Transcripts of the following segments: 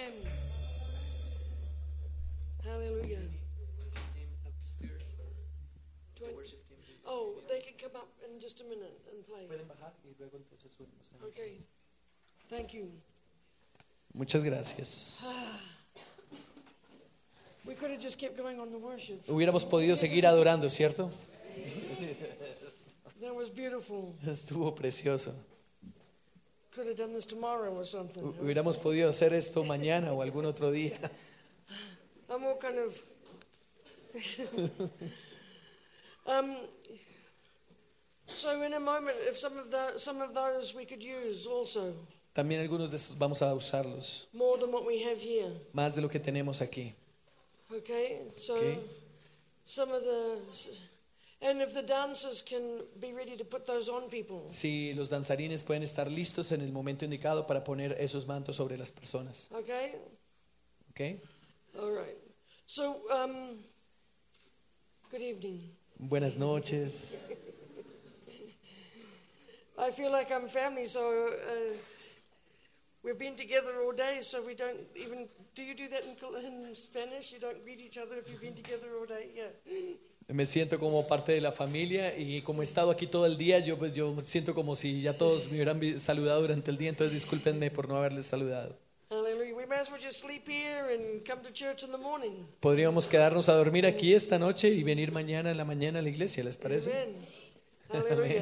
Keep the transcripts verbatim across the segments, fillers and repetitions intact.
Amen. Hallelujah. Oh, they can come up in just a minute and play. Okay. Thank you. Muchas gracias. We could have just kept going on the worship. Hubiéramos podido seguir adorando, ¿cierto? That was beautiful. Estuvo precioso. Could have done this tomorrow or something. Hubiéramos podido hacer esto mañana o algún otro día. I'm all kind of. um. So in a moment, if some of the some of those we could use also. También algunos de esos vamos a usarlos. More than what we have here. Más de lo que tenemos aquí. Okay. So Okay. some of the. And if the dancers can be ready to put those on people. Si los danzarines pueden estar listos en el momento indicado para poner esos mantos sobre las personas. Okay. Okay. All right. So, um, good evening. Buenas noches. I feel like I'm family, so uh, we've been together all day, so we don't even. Do you do that in, in Spanish? You don't greet each other if you've been together all day? Yeah. Me siento como parte de la familia y como he estado aquí todo el día, yo pues yo siento como si ya todos me hubieran vi- saludado durante el día, entonces discúlpenme por no haberles saludado. Hallelujah. We may as well just sleep here and come to church in the morning. Podríamos quedarnos a dormir aquí esta noche y venir mañana en la mañana a la iglesia, ¿les parece? Amen. Hallelujah.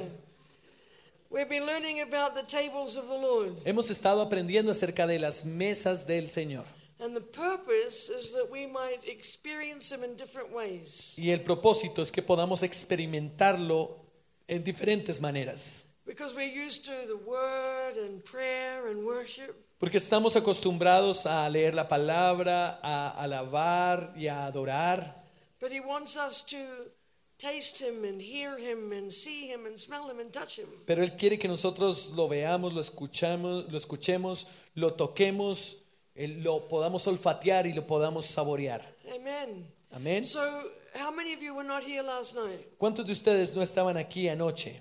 We've been learning about the tables of the Lord. Hemos estado aprendiendo acerca de las mesas del Señor. And the purpose is that we might experience Him in different ways. Y el propósito es que podamos experimentarlo en diferentes maneras. Because we're used to the Word and prayer and worship. Porque estamos acostumbrados a leer la palabra, a alabar y a adorar. But He wants us to taste Him and hear Him and see Him and smell Him and touch Him. Pero Él quiere que nosotros lo veamos, lo escuchamos, lo escuchemos, lo toquemos, eh, lo podamos olfatear y lo podamos saborear. Amen. Amén. So, how many of you were not here last night? ¿Cuántos de ustedes no estaban aquí anoche?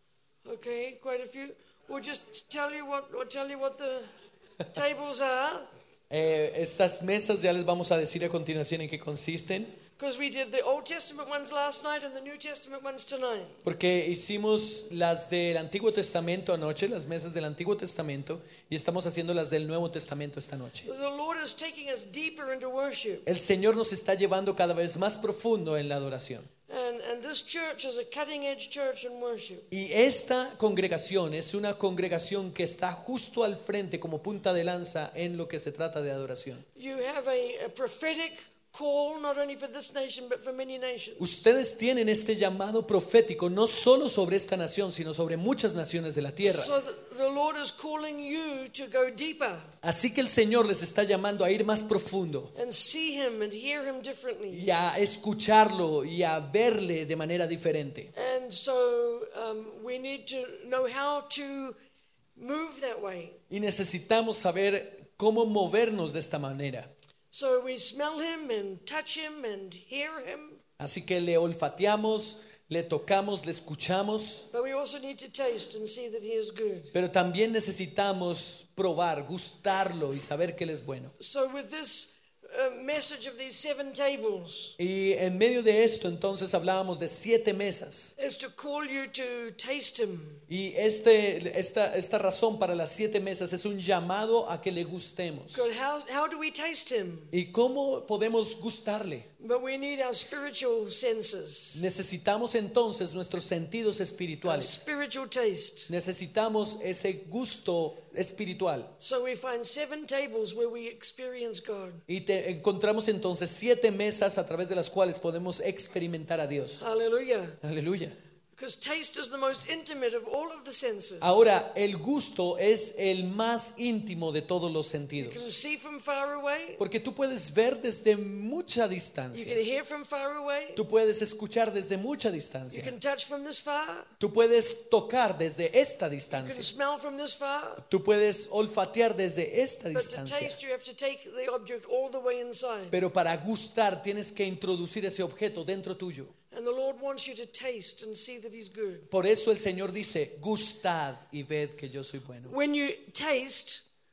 Okay, quite a few. We'll just tell you what, we'll tell you what the tables are. Eh, estas mesas ya les vamos a decir a continuación en qué consisten. Because we did the Old Testament ones last night and the New Testament ones tonight. Porque hicimos las del Antiguo Testamento anoche, las mesas del Antiguo Testamento, y estamos haciendo las del Nuevo Testamento esta noche. The Lord is taking us deeper into worship. El Señor nos está llevando cada vez más profundo en la adoración. And, and this church is a cutting edge church in worship. Y esta congregación es una congregación que está justo al frente como punta de lanza en lo que se trata de adoración. You have a, a prophetic call not only for this nation but for many nations. Ustedes tienen este llamado profético no solo sobre esta nación, sino sobre muchas naciones de la tierra. So the, the Lord is calling you to go deeper Así que el Señor les está llamando a ir más profundo and see Him and hear Him differently. y a escucharlo y a verle de manera diferente. And so um, we need to know how to move that way. Y necesitamos saber cómo movernos de esta manera. So we smell Him and touch Him and hear Him. Así que le olfateamos, le tocamos, le escuchamos, But we also need to taste and see that He is good. pero también necesitamos probar, gustarlo y saber que Él es bueno. So with this uh, message of these seven tables Y en medio de esto entonces hablábamos de siete mesas. is to call you to taste Him. Y este, esta, esta razón para las siete mesas es un llamado a que le gustemos. God, how, how do we taste Him? ¿Y cómo podemos gustarle? But we need our spiritual senses, Necesitamos entonces nuestros sentidos our espirituales. spiritual taste. Necesitamos ese gusto espiritual. So we find seven tables where we experience God. Y te encontramos entonces siete mesas a través de las cuales podemos experimentar a Dios. Hallelujah. Aleluya. Because taste is the most intimate of all of the senses. Ahora, el gusto es el más íntimo de todos los You sentidos. can see from far away. Porque tú puedes ver desde mucha You distancia. can hear from far away. Tú puedes escuchar desde mucha You distancia. can touch from this far. Tú puedes tocar desde esta You can distancia. smell from this far. Tú puedes olfatear desde esta But to distancia. taste, you have to take the object all the way inside. Pero para gustar tienes que introducir ese objeto dentro tuyo. And the Lord wants you to taste and see that He's good. Por eso el Señor dice, gustad y ved que yo soy bueno. When you taste,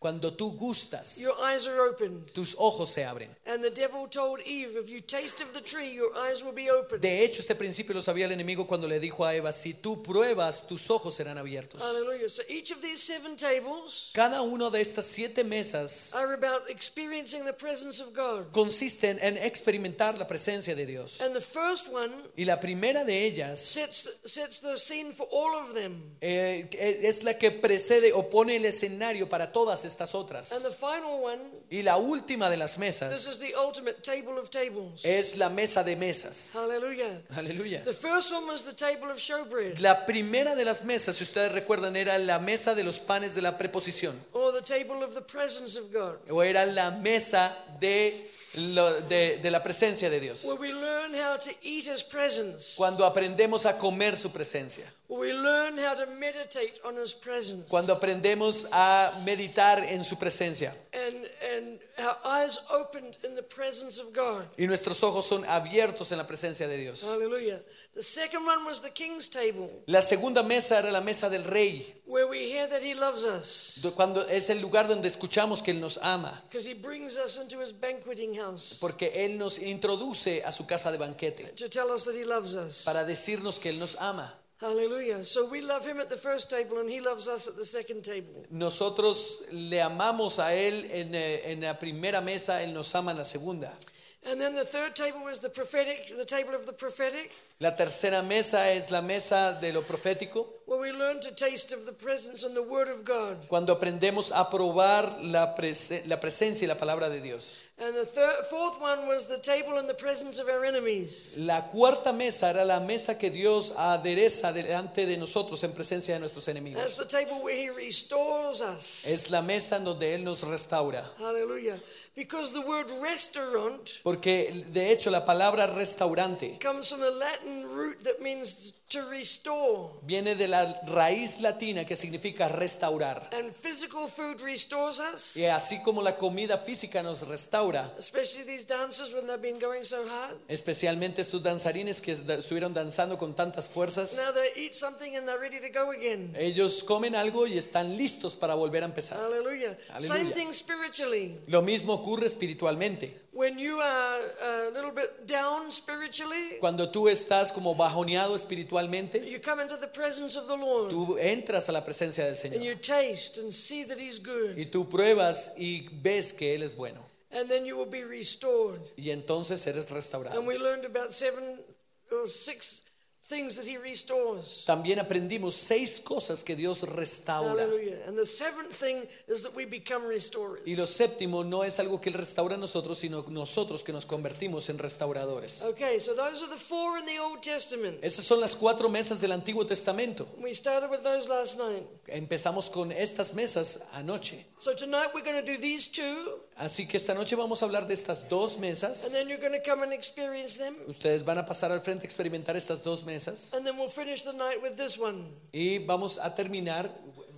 Cuando tú gustas, your eyes are opened. tus ojos se abren. And the devil told Eve, if you taste of the tree, your eyes will be opened. De hecho, este principio lo sabía el enemigo cuando le dijo a Eva, si tú pruebas, tus ojos serán abiertos. Hallelujah. So each of these seven tables Cada una de estas siete mesas are about experiencing the presence of God. consisten en experimentar la presencia de Dios. And the first one Y la primera de ellas sets sets the scene for all of them. eh, es la que precede o pone el escenario para todas estas And otras. the final one, Y la última de las this mesas is the ultimate table of tables. es la mesa de mesas. Hallelujah. Aleluya. The first one was the table of showbread, La primera de las mesas, si ustedes recuerdan, era la mesa de los panes de la preposición. or the table of the presence of God, O era la mesa de, lo- de, de la presencia de Dios. where we learn how to eat His presence, Cuando aprendemos a comer su presencia. where we learn how to meditate on His presence, Cuando aprendemos a meditar en su presencia. and and our eyes opened in the presence of God. Y nuestros ojos son abiertos en la presencia de Dios. Hallelujah. The second one was the king's table, La segunda mesa era la mesa del rey. where we hear that He loves us, Cuando es el lugar donde escuchamos que Él nos ama. because He brings us into His banqueting house Porque Él nos introduce a su casa de banquete. to tell us that He loves us. Para decirnos que Él nos ama. Hallelujah. So we love Him at the first table and He loves us at the second table. Nosotros le amamos a Él en, eh, en la primera mesa. Él nos ama en la segunda. And then the third table was the prophetic, the table of the prophetic, La tercera mesa es la mesa de lo profético. where we learn to taste of the presence and the word of God. Cuando aprendemos a probar la, prese- la presencia y la palabra de Dios. And the third, fourth one was the table in the presence of our enemies. La cuarta mesa era la mesa que Dios adereza delante de nosotros en presencia de nuestros That's enemigos. the table where He restores us. Es la mesa en donde Él nos restaura. Hallelujah. Because the word restaurant Porque de hecho la palabra restaurante comes from a Latin root that means to restore. viene de la raíz latina que significa restaurar. And physical food restores us, Y así como la comida física nos restaura, especially these dancers when they've been going so hard. especialmente estos danzarines que da- estuvieron danzando con tantas fuerzas, Now they eat something and they're ready to go again. ellos comen algo y están listos para volver a empezar. Hallelujah. Same Hallelujah. thing spiritually. Lo mismo ocurre espiritualmente. When you are a little bit down spiritually, Cuando tú estás como bajoneado espiritualmente, you come into the presence of the Lord tú entras a la presencia del and you Señor taste and see that He's y good. tú pruebas y ves que Él es bueno. And then you will be restored. Y entonces eres restaurado. And we learned about seven or six things that He restores. También aprendimos seis cosas que Dios restaura. Hallelujah. And the seventh thing is that we become restorers. Y lo séptimo no es algo que Él restaura a nosotros, sino nosotros que nos convertimos en restauradores. Okay, so those are the four in the Old Testament. Esas son las cuatro mesas del Antiguo Testamento. We started with those last night. Empezamos con estas mesas anoche. So tonight we're going to do these two, Así que esta noche vamos a hablar de estas dos and mesas. then you're going to come and experience them, Ustedes van a pasar al frente a experimentar estas dos mesas. and then we'll finish the night with this one. Y vamos a terminar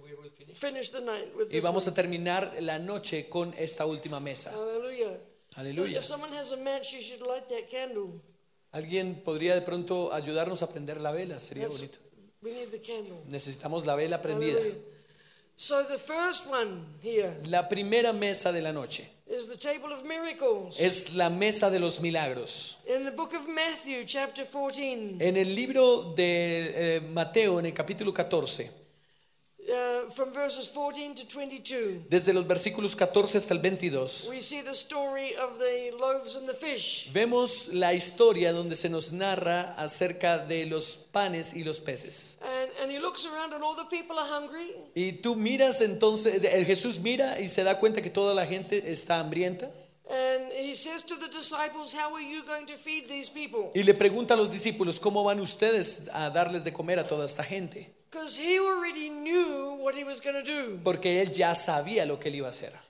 Finish the night with y this vamos one. a terminar la noche con esta última mesa. Hallelujah. So Aleluya. if someone has a match, you should light that candle. Alguien podría de pronto ayudarnos a prender la vela, sería That's- bonito. We need the candle. Necesitamos la vela prendida. Hallelujah. So the first one here La primera mesa de la noche is the table of miracles. es la mesa de los milagros. In the book of Matthew, chapter fourteen, En el libro de eh, Mateo, en el capítulo catorce, uh, from verses fourteen to twenty-two, desde los versículos catorce hasta el veintidós, we see the story of the loaves and the fish. vemos la historia donde se nos narra acerca de los panes y los peces. And, and he looks around and all the people are hungry. Y tú miras entonces, el Jesús mira y se da cuenta que toda la gente está hambrienta. And he says to the disciples, how are you going to feed these people? Y le pregunta a los discípulos, ¿cómo van ustedes a darles de comer a toda esta gente? Because he already knew what he was going to do. Porque él ya sabía lo que él iba a hacer.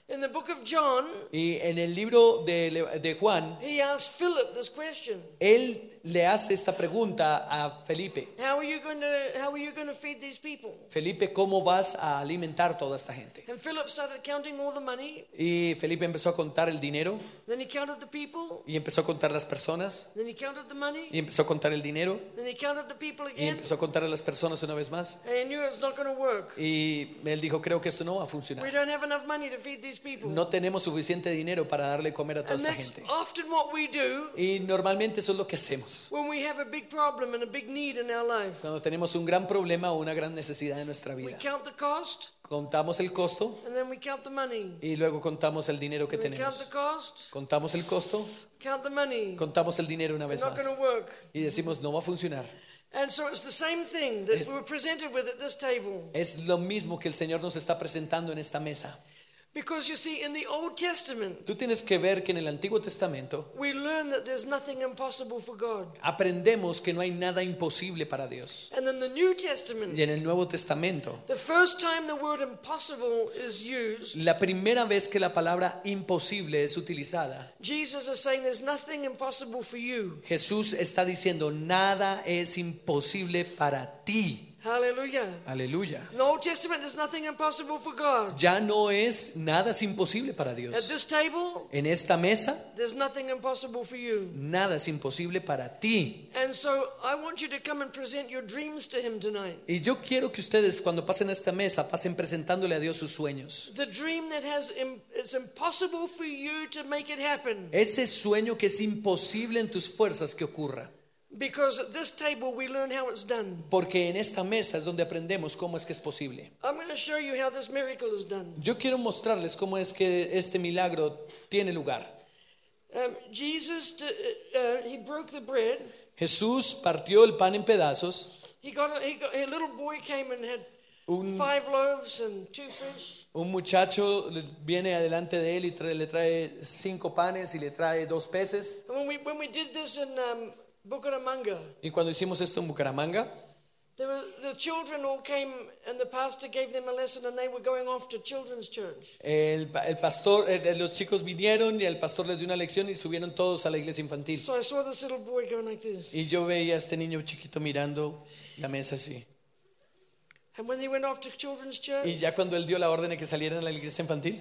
In the book of John, Y en el libro de, de Juan, he asked Philip this question. él le hace esta pregunta a Felipe. How are you going to how are you going to feed these people? Felipe, ¿cómo vas a alimentar toda esta gente? And Philip started counting all the money. Y Felipe empezó a contar el dinero Then he counted the people. y empezó a contar las personas Then he counted the money. y empezó a contar el dinero Then he counted the people y again. empezó a contar a las personas una vez más. And he knew it's not going to work. Y él dijo, creo que esto no va a We funcionar. don't have enough money to feed these people. No tenemos suficiente dinero para darle comer a toda And esta that's gente. often what we do Y normalmente eso es lo que hacemos. when we have a big problem and a big need in our life. Cuando tenemos un gran problema o una gran necesidad en nuestra We vida. count the cost Contamos el costo and then we count the money. y luego contamos el dinero que We count tenemos. the cost, Contamos el costo, count the money. contamos el dinero una It's vez not más. going to work. Y decimos, no va a funcionar. And so it's the same thing that Es- we were presented with at this table. Es lo mismo que el Señor nos está presentando en esta mesa. Because you see, in the Old Testament, Tú tienes que ver que en el Antiguo Testamento we learn that there's nothing impossible for God. aprendemos que no hay nada imposible para Dios. And in the New Testament, Y en el Nuevo Testamento, the first time the word impossible is used, la primera vez que la palabra imposible es utilizada, Jesus is saying there's nothing impossible for you. Jesús está diciendo, nada es imposible para ti. Hallelujah. Aleluya. In the Old Testament, there's nothing impossible for God. Ya no es nada es imposible para At Dios. this table, En esta mesa, there's nothing impossible for you. nada es imposible para ti. And so I want you to come and present your dreams to Him tonight. Y yo quiero que ustedes cuando pasen a esta mesa, pasen presentándole a Dios sus sueños. The dream that has im- it's impossible for you to make it happen. Ese sueño que es imposible en tus fuerzas que ocurra. Because at this table we learn how it's done. Porque en esta mesa es donde aprendemos cómo es que es posible. I'm going to show you how this miracle is done. Yo quiero mostrarles cómo es que este milagro tiene lugar. Um, Jesus, d- uh, he broke the bread. Jesús partió el pan en pedazos. He got, a, he got a little boy came and had Un, five loaves and two fish. un muchacho viene adelante de él y trae- le trae cinco panes y le trae dos peces. And when we when we did this in um, Bucaramanga, Y cuando hicimos esto en Bucaramanga, there were, the children all came and the pastor gave them a lesson and they were going off to children's church. el, pa- el pastor, eh, los chicos vinieron y el pastor les dio una lección y subieron todos a la iglesia infantil. So I saw this little boy going like this. Y yo veía a este niño chiquito mirando la mesa así. And when they went off to children's Y church, ya cuando él dio la orden de que salieran a la iglesia infantil,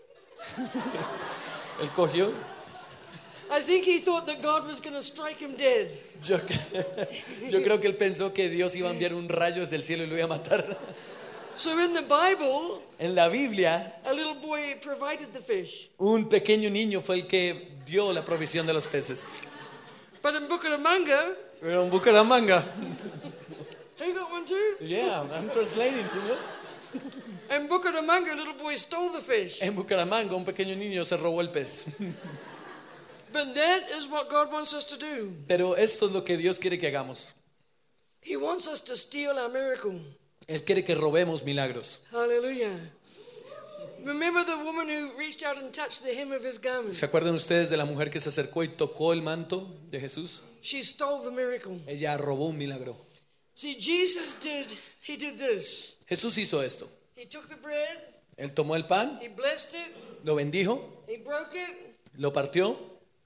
él cogió. I think he thought that God was going to strike him dead. Yo, yo creo que él pensó que Dios iba a enviar un rayo desde el cielo y lo iba a matar. So in the Bible, En la Biblia, a little boy provided the fish. un pequeño niño fue el que dio la provisión de los peces. But in Bucaramanga, Pero en Bucaramanga, he got one too. yeah, I'm translating, you know? In Bucaramanga, a little boy stole the fish. En Bucaramanga, un pequeño niño se robó el pez. But that is what God wants us to do. Pero esto es lo que Dios quiere que hagamos. He wants us to steal our miracle. Él quiere que robemos milagros. Hallelujah. Remember the woman who reached out and touched the hem of his garment? ¿Se acuerdan ustedes de la mujer que se acercó y tocó el manto de Jesús? She stole the miracle. Ella robó un milagro. See, Jesus did, he did this. Jesús hizo esto. He took the bread, Él tomó el pan, he blessed it, lo bendijo, he broke it, lo partió,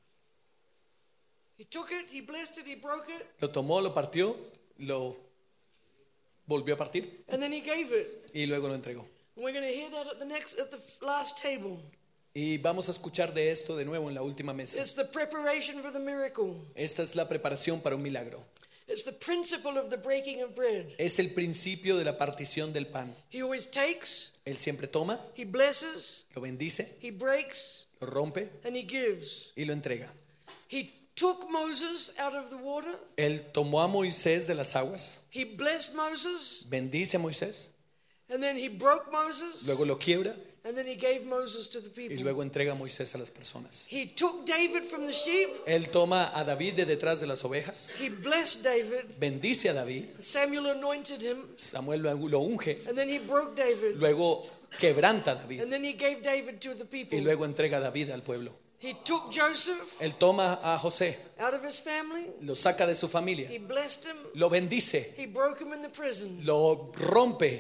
he took it, he blessed it, he broke it, lo tomó, lo partió, lo volvió a partir and then he gave it. y luego lo entregó. And we're going to hear that at the next, at the f- last table. Y vamos a escuchar de esto de nuevo en la última mesa. It's the preparation for the miracle. Esta es la preparación para un milagro. It's the principle of the breaking of bread. Es el principio de la partición del pan. He always takes, Él siempre toma, he blesses, lo bendice, he breaks, lo rompe and he gives. y lo entrega. He took Moses out of the water. Él tomó a Moisés de las aguas, He blessed Moses, bendice a Moisés, and then he broke Moses, luego lo quiebra and then he gave Moses to the y people. luego entrega a Moisés a las personas. He took David from the sheep. Él toma a David de detrás de las ovejas, He blessed David. bendice a David, Samuel anointed him, Samuel lo lo unge, and then he broke David, luego quebranta a David and then he gave David to the people. y luego entrega a David al pueblo. He took Joseph Él toma a José, out of his family. lo saca de su familia, He blessed him. lo bendice, He broke him in the prison. lo rompe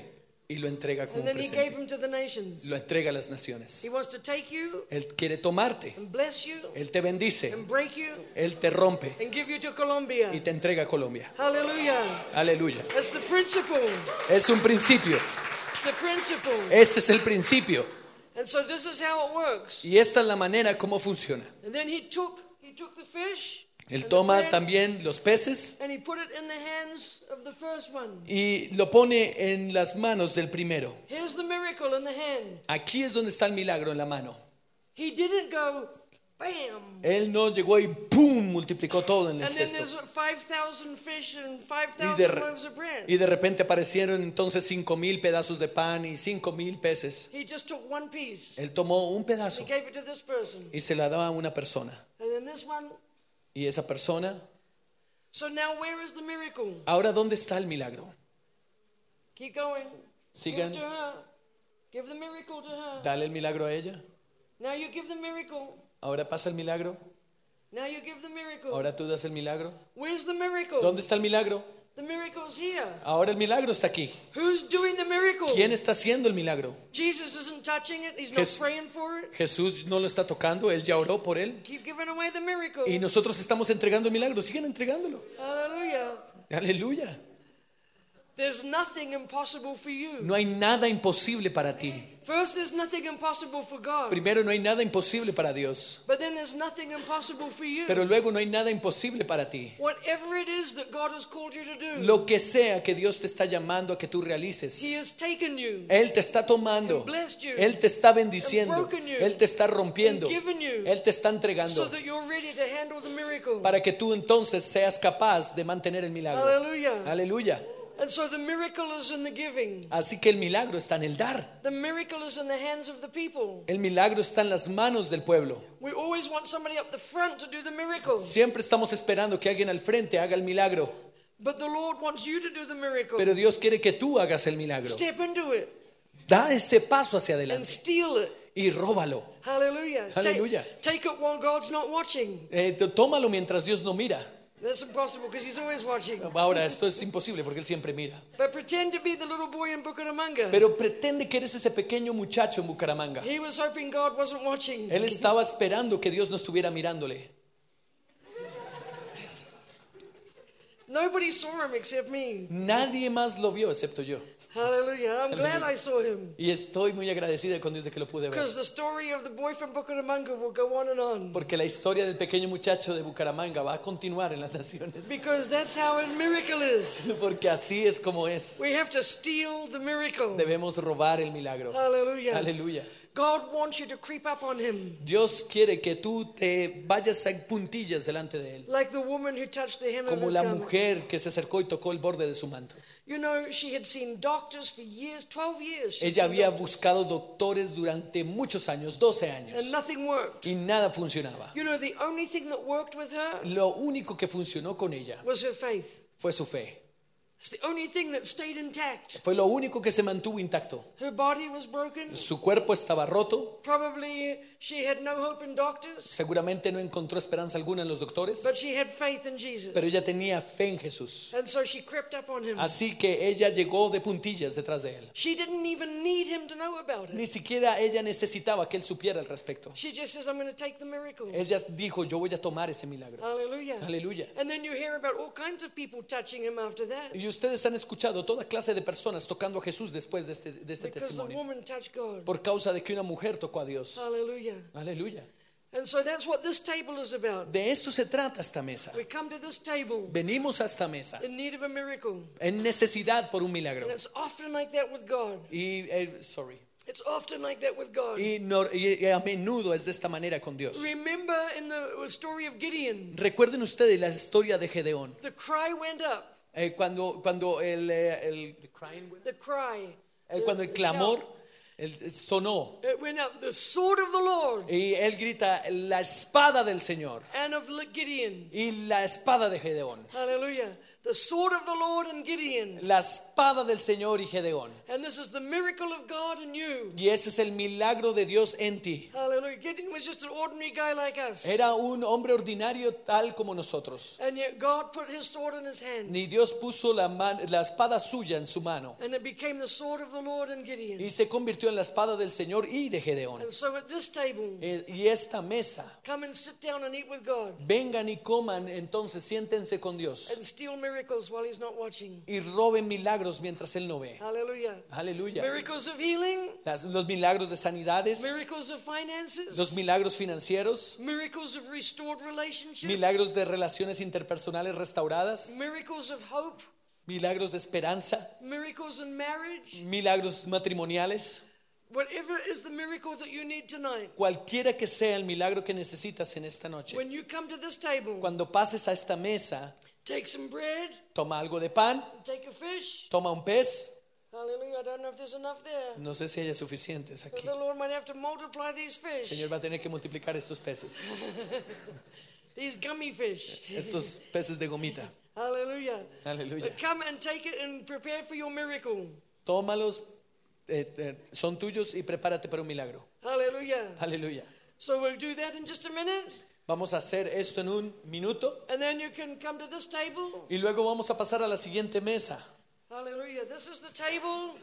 y lo entrega como And un then he gave presente. him to the nations. Lo entrega a las naciones. He wants to take you Él quiere tomarte. and bless you Él te bendice. and break you Él te rompe and give you to Colombia. y te entrega a Colombia. Hallelujah. Aleluya. That's the principle. Es un principio. It's the principle. Este es el principio. And so this is how it works. Y esta es la manera como funciona. And then he took he took the fish Él and, the toma bread, también los peces and he put it in the hands of the first one. y lo pone en las manos del primero. Here's the miracle in the hand. Aquí es donde está el milagro en la mano. He didn't go bam. Él no llegó y ¡pum! Multiplicó todo en el And then there's cesto. five thousand fish and five Y thousand de, re- loaves of bread. y de repente aparecieron entonces cinco mil pedazos de pan y cinco mil peces. He just took one piece. Él tomó un He pedazo gave it to this person. y se la daba a una persona. And then this one. Y esa persona, So now where is the miracle? ahora ¿dónde está el milagro? Keep going. Sigan. Give it to her. Give the miracle to her. Dale el milagro a ella. Now you give the miracle. Ahora pasa el milagro. Now you give the miracle. Ahora tú das el milagro. Where's the miracle? ¿Dónde está el milagro? The miracle's here. Ahora el milagro está aquí. Who's doing the miracle? ¿Quién está haciendo el milagro? Jesus isn't touching it. He's not Jes- praying for it. Jesús no lo está tocando, Él ya oró por él. Keep giving away the miracle. Y nosotros estamos entregando el milagro, sigan entregándolo. Hallelujah. Aleluya. There's nothing impossible for you. No hay nada imposible para ti. First, there's nothing impossible for God. Primero, no hay nada imposible para Dios. But then there's nothing impossible for you. Pero luego no hay nada imposible para ti. Whatever it is that God has called you to do, Lo que sea que Dios te está llamando a que tú realices, He has taken you, Él te está tomando, and blessed you, Él te está bendiciendo, and broken you, Él te está rompiendo, and given you, Él te está so entregando that you're ready to handle the miracle. para que tú entonces seas capaz de mantener el milagro. Hallelujah. Aleluya. And so the miracle is in the giving. Así que el milagro está en el dar. The miracle is in the hands of the people. El milagro está en las manos del pueblo. We always want somebody up the front to do the miracle. Siempre estamos esperando que alguien al frente haga el milagro, But the Lord wants you to do the miracle. pero Dios quiere que tú hagas el milagro. Step into it Da ese paso hacia and adelante steal it. y róbalo. Hallelujah. Hallelujah. Take, take it while God's not watching. Eh, t- tómalo mientras Dios no mira. That's impossible because He's always watching. Ahora, esto es imposible porque Él siempre mira. But pretend to be the little boy in Bucaramanga. Pero pretende que eres ese pequeño muchacho en Bucaramanga. He was hoping God wasn't watching. Él estaba esperando que Dios no estuviera mirándole. Nobody saw him except me. Nadie más lo vio excepto yo. Hallelujah. I'm glad I saw him. Y estoy muy agradecida con Dios de que lo pude ver. Because the story of the boy from Bucaramanga will go on and on. Porque la historia del pequeño muchacho de Bucaramanga va a continuar en las naciones. Because that's how a miracle is. Porque así es como es. We have to steal the miracle. Debemos robar el milagro. Hallelujah. Aleluya. God wants you to creep up on him. Dios quiere que tú te vayas a puntillas delante de Él. Like the woman who touched the hem of Como his la garment. mujer que se acercó y tocó el borde de su manto. You know, she had seen doctors for years, twelve years. she'd Ella seen había doctors, buscado doctores durante muchos años, doce and años. nothing worked. Y nada funcionaba. You know, the only thing that worked with her Lo único que funcionó con ella was her faith. fue su fe. It's the only thing that stayed intact. Fue lo único que se mantuvo intacto. Her body was broken. Su cuerpo estaba roto. Probably she had no hope in doctors, Seguramente no encontró esperanza alguna en los doctores. but she had faith in Jesus. Pero ella tenía fe en Jesús. And so she crept up on him. Así que ella llegó de puntillas detrás de Él. She didn't even need him to know about Ni it. siquiera ella necesitaba que Él supiera al respecto. She just says, I'm going to take the miracle. Ella dijo, yo voy a tomar ese milagro. Hallelujah. Aleluya. And then you hear about all kinds of people touching him after that. Y ustedes han escuchado toda clase de personas tocando a Jesús después de este, de este Because the testimonio. woman touched God. Por causa de que una mujer tocó a Dios. Hallelujah. Aleluya. And so that's what this table is about. De esto se trata esta mesa. We come to this table Venimos a esta mesa in need of a miracle. en necesidad por un milagro. And it's often like that with God. Y, eh, sorry. It's often like that with God. Y, no- y a menudo es de esta manera con Dios. Remember in the story of Gideon, Recuerden ustedes la historia de Gedeón. the cry went up. Eh, cuando, cuando el, eh, el, The cry. eh, the- cuando el the clamor shout. el- sonó It went up. The sword of the Lord y él grita la espada del Señor and of Gideon. y la espada de Gedeón. Hallelujah. the sword of the Lord and Gideon. La espada del Señor y Gedeón. And this is the miracle of God in you. Y ese es el milagro de Dios en ti. Hallelujah. Gideon was just an ordinary guy like us. Era un hombre ordinario tal como nosotros. And yet God put his sword in his hand. Ni Dios puso la, man- la espada suya en su mano. And it became the sword of the Lord and Gideon. Y se convirtió en la espada del Señor y de Gedeón. And so at this table, Eh, Y esta mesa, come and sit down and eat with God. vengan y coman, entonces siéntense con Dios. And steal miracles while he's not watching. Y roben milagros mientras Él no ve. Hallelujah. Aleluya. Miracles of healing. Las- los milagros de sanidades, Miracles of finances. los milagros financieros, Miracles of restored relationships. milagros de relaciones interpersonales restauradas, Miracles of hope. milagros de esperanza, Miracles in marriage. milagros matrimoniales. Whatever is the miracle that you need tonight. Cualquiera que sea el milagro que necesitas en esta noche. When you come to this table, Cuando pases a esta mesa, take some bread, toma algo de pan, take a fish. toma un pez. Hallelujah. I don't know if there's enough there. No sé si haya suficientes But aquí. the Lord might have to multiply these El fish. Señor va a tener que multiplicar estos peces, These gummy fish. estos peces de gomita. Hallelujah. Aleluya. But come and take it and prepare for your miracle. Tómalos, eh, eh, son tuyos y prepárate para un milagro. Hallelujah. Aleluya. So we'll do that in just a minute. Vamos a hacer esto en un minuto And then you can come to this table. y luego vamos a pasar a la siguiente mesa. Hallelujah. This is the table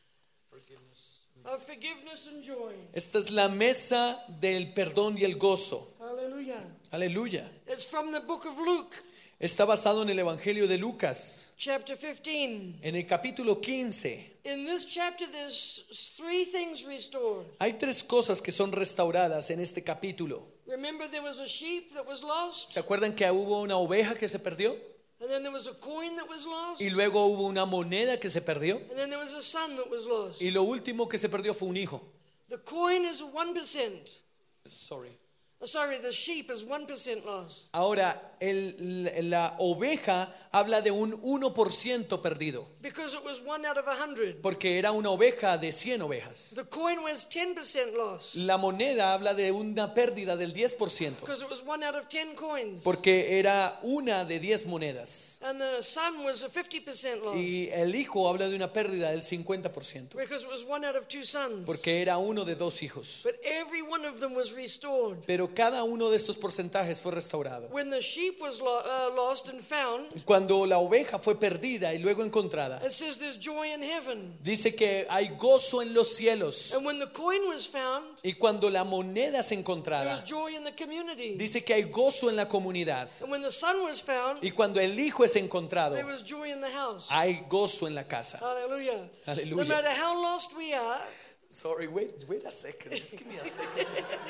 of forgiveness and joy. Esta es la mesa del perdón y el gozo. Hallelujah. Aleluya. It's from the book of Luke, Está basado en el Evangelio de Lucas, chapter fifteen. en el capítulo quince. In this chapter, there's three things restored. Hay tres cosas que son restauradas en este capítulo. Remember, there was a sheep that was lost, ¿Se acuerdan que hubo una oveja que se perdió? and then there was a coin that was lost, Y luego hubo una moneda que se perdió. and then there was a son that was lost. Y lo último que se perdió fue un hijo. The coin is one percent. Sorry. Oh, sorry, the sheep is one percent lost. Ahora, el- la oveja habla de un uno por ciento perdido, Because it was one out of a hundred. porque era una oveja de cien ovejas. The coin was ten percent lost. La moneda habla de una pérdida del diez por ciento, Because it was one out of ten coins. porque era una de diez monedas. And the son was a fifty percent lost. Y el hijo habla de una pérdida del cincuenta por ciento, Because it was one out of two sons. porque era uno de dos hijos. But every one of them was restored. Pero cada uno de estos porcentajes fue restaurado. When the sheep was lo- uh, lost and found, Cuando la oveja fue perdida y luego encontrada, it says there's joy in heaven. dice que hay gozo en los cielos. And when the coin was found, Y cuando la moneda es there encontrada, was joy in the community. dice que hay gozo en la comunidad. And when the son was found, Y cuando el hijo es encontrado, there was joy in the house. hay gozo en la casa. Hallelujah. Hallelujah. No matter how lost we are, Sorry, wait, wait a second. Just give me a second.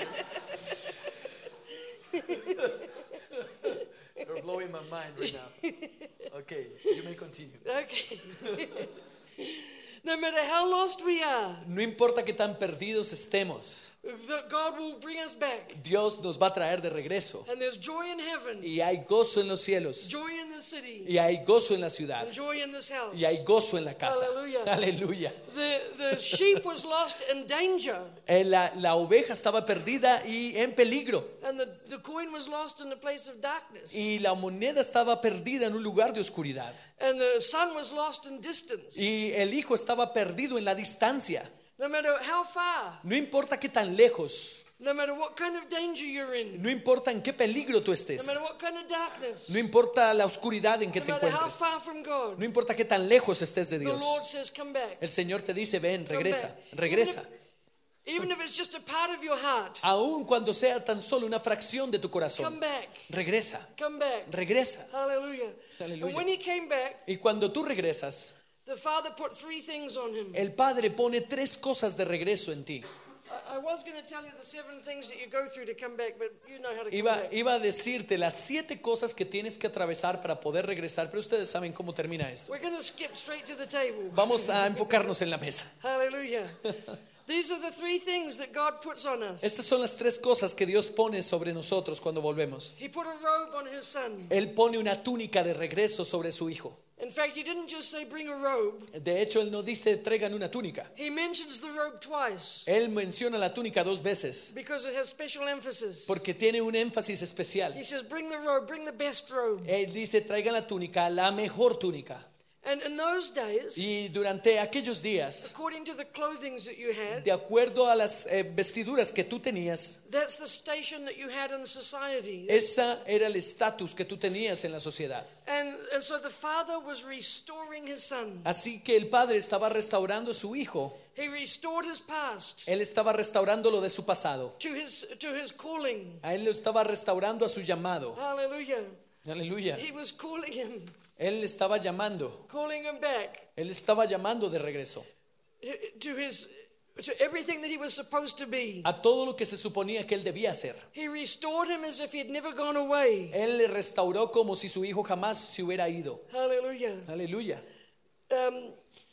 You're blowing my mind right now. Okay, you may continue. okay. No matter how lost we are, No importa que tan perdidos estemos, the- God will bring us back. Dios nos va a traer de regreso. And there's joy in heaven, Y hay gozo en los cielos. joy in the city, Y hay gozo en la ciudad. and joy in this house. Y hay gozo en la casa. Aleluya. Aleluya. The, the sheep was lost in danger, Eh, La, la oveja estaba perdida y en peligro. and the, the coin was lost in a place of darkness, Y la moneda estaba perdida en un lugar de oscuridad. and the son was lost in distance. Y el hijo estaba perdido en la distancia. No matter how far, No importa qué tan lejos. no matter what kind of danger you're in, No importa en qué peligro tú no estés. matter what kind of darkness, No importa la oscuridad en que no te matter how encuentres. far from God, No importa qué tan lejos estés de the Dios. Lord says, come back. El Señor te dice, ven, Come regresa, back. regresa. Even if it's just a part of your heart, Aun cuando sea tan solo una fracción de tu come corazón. back, Regresa, come back. regresa. Hallelujah. Hallelujah. And when he came back, Y cuando tú regresas, the Father put three things on him. el Padre pone tres cosas de regreso en ti. I, I was going to tell you the seven things that you go through to come back, but you know how to come Iba, back. iba a decirte las siete cosas que tienes que atravesar para poder regresar, pero ustedes saben cómo termina esto. We're going to skip straight to the table. Vamos a enfocarnos en la mesa. Hallelujah. These are the three things that God puts on us. Estas son las tres cosas que Dios pone sobre nosotros cuando volvemos. He put a robe on his son. Él pone una túnica de regreso sobre su hijo. In fact, he didn't just say bring a robe. De hecho, él no dice traigan una túnica. He mentions the robe twice Él menciona la túnica dos veces because it has special emphasis. porque tiene un énfasis especial. He says bring the robe, bring the best robe. Él dice traigan la túnica, la mejor túnica. And in those days, Y durante aquellos días, according to the clothing that you had, de acuerdo a las eh, vestiduras que tú tenías, that's the station that you had in society. esa era el estatus que tú tenías en la sociedad. And, and so the father was restoring his son. Así que el padre estaba restaurando a su hijo. He restored his past Él estaba restaurando lo de su pasado. to his to his calling. A él lo estaba restaurando a su llamado. Hallelujah. Aleluya. He was calling him, Él estaba llamando. calling him back Él estaba llamando de regreso to his to everything that he was supposed to be. a todo lo que se suponía que él debía hacer. He restored him as if he had never gone away. Él le restauró como si su hijo jamás se hubiera ido. Hallelujah. Aleluya. Um,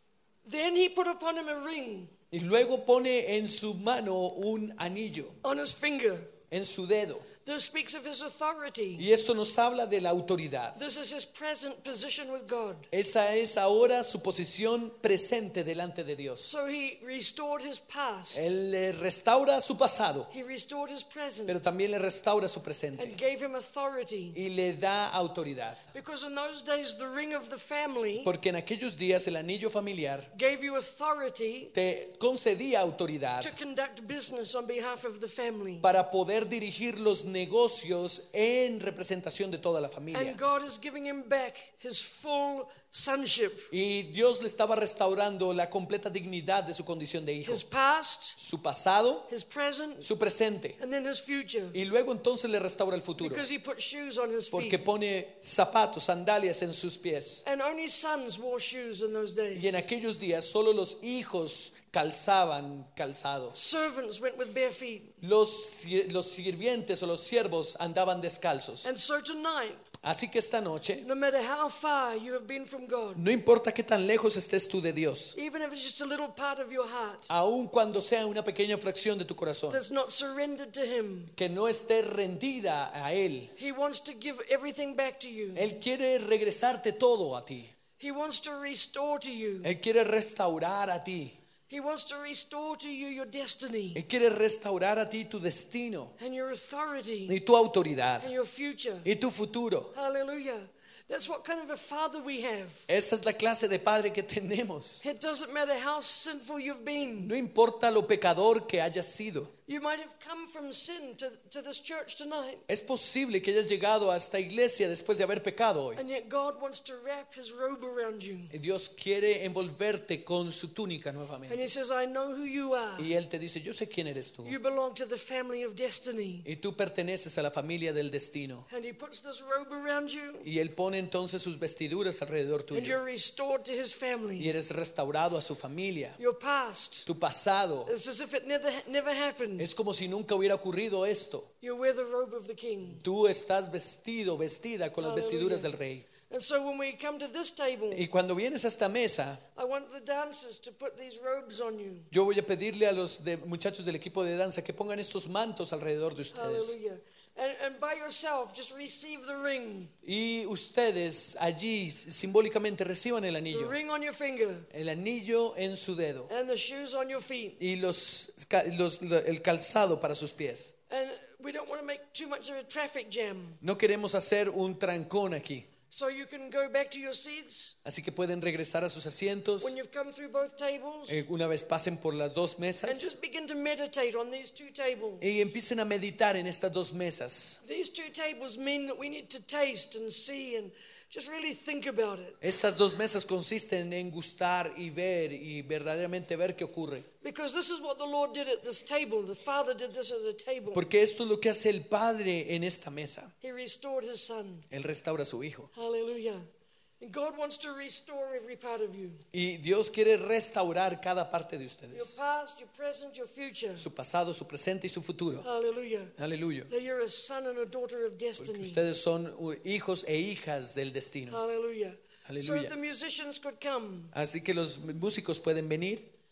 then he put upon him a ring Y luego pone en su mano un anillo, on his finger. en su dedo. This speaks of his authority. Y esto nos habla de la autoridad. This is his present position with God. Esa es ahora su posición presente delante de Dios. So he restored his past. Él le restaura su pasado, He restored his present pero también le restaura su and presente gave him authority. y le da autoridad. Because in those days the ring of the family Porque en aquellos días el anillo familiar gave you authority te concedía autoridad to conduct business on behalf of the family. para poder dirigir los negocios en representación de toda la familia. And God is giving him back his full sonship. Y Dios le estaba restaurando la completa dignidad de su condición de hijo. His past, Su pasado, his present, su presente. and then his future. Y luego entonces le restaura el futuro. Because he put shoes on his Porque feet. pone zapatos, sandalias en sus pies. And only sons wore shoes in those days. Y en aquellos días solo los hijos calzaban calzados. Servants went with bare feet. Los, los sirvientes o los siervos andaban descalzos. And so tonight, Así que esta noche, no matter how far you have been from God, no importa qué tan lejos estés tú de Dios, even if it's just a little part of your heart aun cuando sea una pequeña fracción de tu corazón, that's not surrendered to him, que no esté rendida a Él, he wants to give everything back to you. Él quiere regresarte todo a ti. He wants to restore to you. Él quiere restaurar a ti. He wants to restore to you your destiny Él quiere restaurar a ti tu destino and your authority y tu autoridad and your future. y tu futuro. Hallelujah. That's what kind of a father we have. Esa es la clase de padre que tenemos. It doesn't matter how sinful you've been. No importa lo pecador que hayas sido. You might have come from sin to, to this church tonight. Es posible que hayas llegado a esta iglesia después de haber pecado hoy. And yet God wants to wrap his robe around you. Y Dios quiere envolverte con su túnica And nuevamente. he says, I know who you are. Y Él te dice, yo sé quién eres tú. You belong to the family of destiny. Y tú perteneces a la familia del destino. And he puts this robe around you. Y Él pone entonces sus vestiduras alrededor And tuyo. you're restored to his Y family. eres restaurado a su familia. Your past. Tu pasado. It's as if it never, never happened. Es como si nunca hubiera ocurrido esto. You wear the robe of the king. Tú estás vestido, vestida con las Aleluya. vestiduras del rey. And so when we come to this table, Y cuando vienes a esta mesa, I want the dancers to put these robes on you. yo voy a pedirle a los de- muchachos del equipo de danza que pongan estos mantos alrededor de ustedes. Hallelujah. And, and by yourself, just receive the ring. Y ustedes allí simbólicamente reciban el The anillo. ring on your finger El anillo en su dedo. and the shoes on your feet. Y los, ca- los- el calzado para sus pies. And we don't want to make too much of a traffic jam. No queremos hacer un trancón aquí. So you can go back to your seats Así que pueden regresar a sus asientos when you've come through both tables eh, una vez pasen por las dos and mesas just begin to meditate on these two tables. y empiecen a meditar en estas dos mesas. These two tables mean that we need to taste and see and just really think about it. Estas dos mesas consisten en gustar y ver y verdaderamente ver qué ocurre. Because this is what the Lord did at this table. The Father did this at a table. Porque esto es lo que hace el Padre en esta mesa. He restored his son. Él restaura a su Hijo. Hallelujah. And God wants to restore every part of you. Y Dios quiere restaurar cada parte de Your ustedes. past, your present, your future. Su pasado, su presente y su futuro. Hallelujah. Aleluya. That you're a son and a daughter of Porque destiny. ustedes son uh, hijos e hijas del destino. Hallelujah. So Aleluya. if the musicians could come, Así que los músicos pueden venir.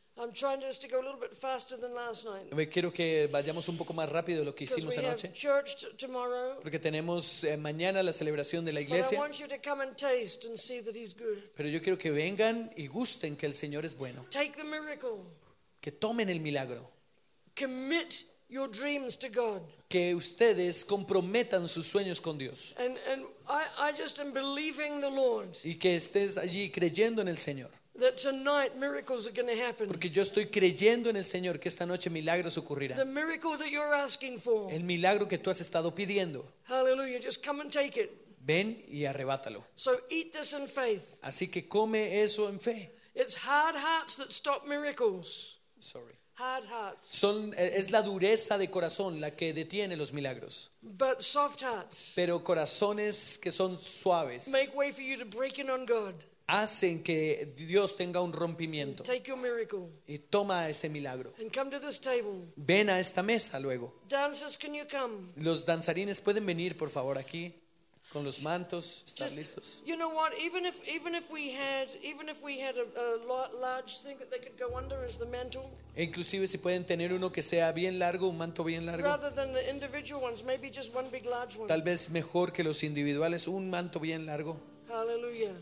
I'm trying just to go a little bit faster than last night. Me quiero que vayamos un poco más rápido de lo que Because hicimos we have anoche, church t- tomorrow. porque tenemos eh, mañana la celebración de la But I iglesia. want you to come and taste and see that He's good. Pero yo quiero que vengan y gusten que el Señor es bueno, Take the miracle. que tomen el milagro, Commit your dreams to God. que ustedes comprometan sus sueños con Dios And and I, I just am believing the Lord y que estés allí creyendo en el Señor. that tonight miracles are going to happen. Porque yo estoy creyendo en el Señor que esta noche milagros The ocurrirán. miracle that you're asking for. El milagro que tú has estado pidiendo, Hallelujah. Just come and take it. ven y arrebátalo. So eat this in faith. Así que come eso en fe. It's hard hearts that stop miracles. Sorry. Hard hearts. Son, es la dureza de corazón la que detiene los milagros. But soft hearts Pero corazones que son suaves make way for you to break in on God. hacen que Dios tenga un rompimiento Take your miracle y toma ese milagro. and come to this table. Ven a esta mesa luego. Dancers, can you come? Los danzarines pueden venir por favor aquí con los mantos. ¿Están Just- listos? You know what? Even if even if we had even if we had a, a lo- large thing that they could go under as the mantle, E inclusive si pueden tener uno que sea bien largo, un manto bien largo. rather than the individual ones, maybe just one big large one. Tal vez mejor que los individuales, un manto bien largo. Hallelujah.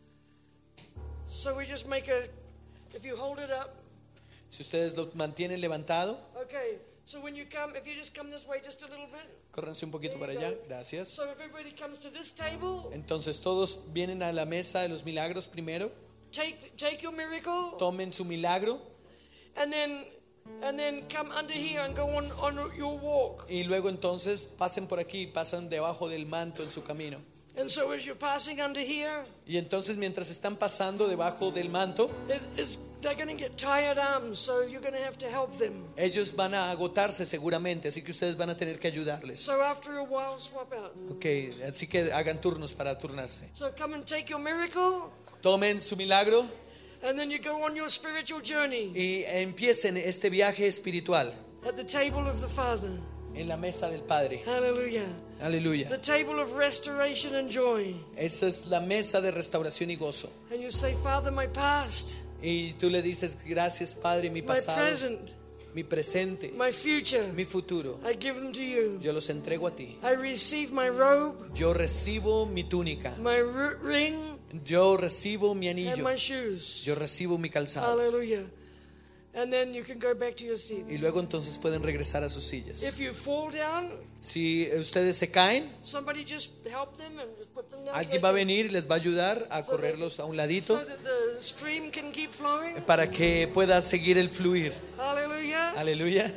So we just make a. If you hold it up, Si ustedes lo mantienen levantado, okay. So when you come, if you just come this way just a little bit. córranse un poquito para allá. Gracias. So if everybody comes to this table, Entonces todos vienen a la mesa de los milagros primero, take take your miracle, tomen su milagro and then and then come under here and go on on your walk. y luego entonces pasen por aquí, pasan debajo del manto en su camino. And so as you're passing under here, Y entonces mientras están pasando debajo del manto, it's, it's, they're going to get tired arms, so you're going to have to help them. ellos van a agotarse seguramente, así que ustedes van a tener que ayudarles. So after a while, swap out. Ok, así que hagan turnos para turnarse. So come and take your miracle, Tomen su milagro and then you go on your spiritual journey y empiecen este viaje espiritual at the table of the Father. en la mesa del Padre. Hallelujah. Aleluya. The table of restoration and joy. Esta es la mesa de restauración y gozo. And you say, Father, my past, Y tú le dices, gracias Padre, mi my pasado, present, mi presente, my future, mi futuro. I give them to you. Yo los entrego a ti. I receive my robe, Yo recibo mi túnica. my r- ring, Yo recibo mi and anillo. my shoes. Yo recibo mi calzado. Hallelujah. And then you can go back to your seats. Y luego entonces pueden regresar a sus sillas. If you fall down, Si ustedes se caen, somebody just help them and just put them down so alguien they va a can- venir y les va a ayudar a correrlos a un ladito so that the stream can keep flowing. para que pueda seguir el fluir. Hallelujah. Aleluya.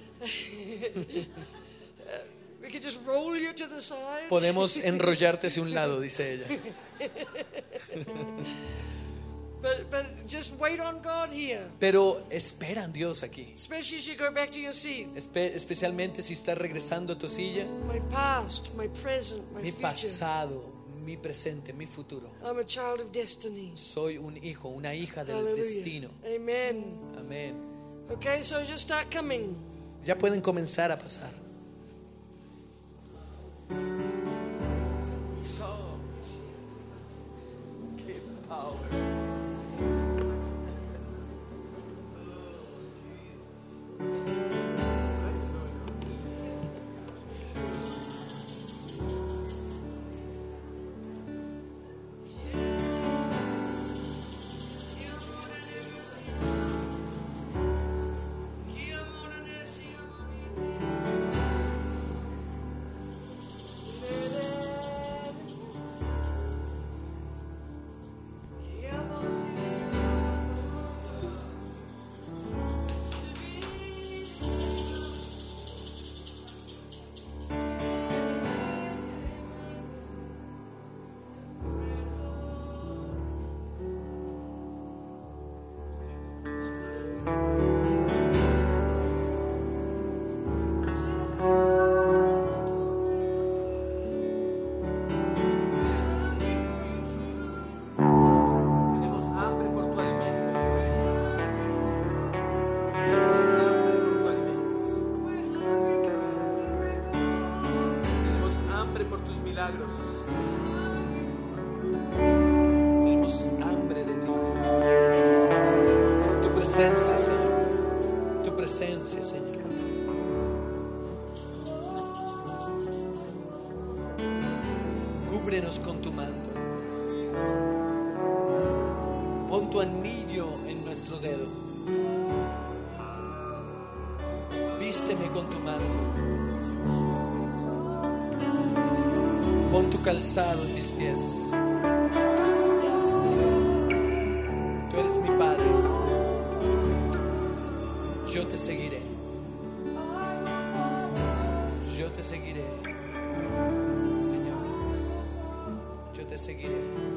We can just roll you to the side. Podemos enrollarte hacia un lado, dice ella. But but just wait on God here. Pero esperan Dios aquí. Especially as you go back to your seat. Espe- especialmente si estás regresando a tu silla. My past, my present, my Mi future. pasado, mi presente, mi futuro. I'm a child of destiny. Soy un hijo, una hija del Hallelujah. destino. Amen. Amén. Okay, so just start coming. Ya pueden comenzar a pasar. Tenemos hambre por tu alimento, Dios. Tenemos hambre por tu alimento. Tenemos hambre por tus milagros. Tenemos hambre de ti. Tu presencia, Señor. Cúbrenos con tu manto. Pon tu anillo en nuestro dedo. Vísteme con tu manto. Pon tu calzado en mis pies. Tú eres mi Padre. Yo te seguiré. Yo te seguiré. Señor, yo te seguiré.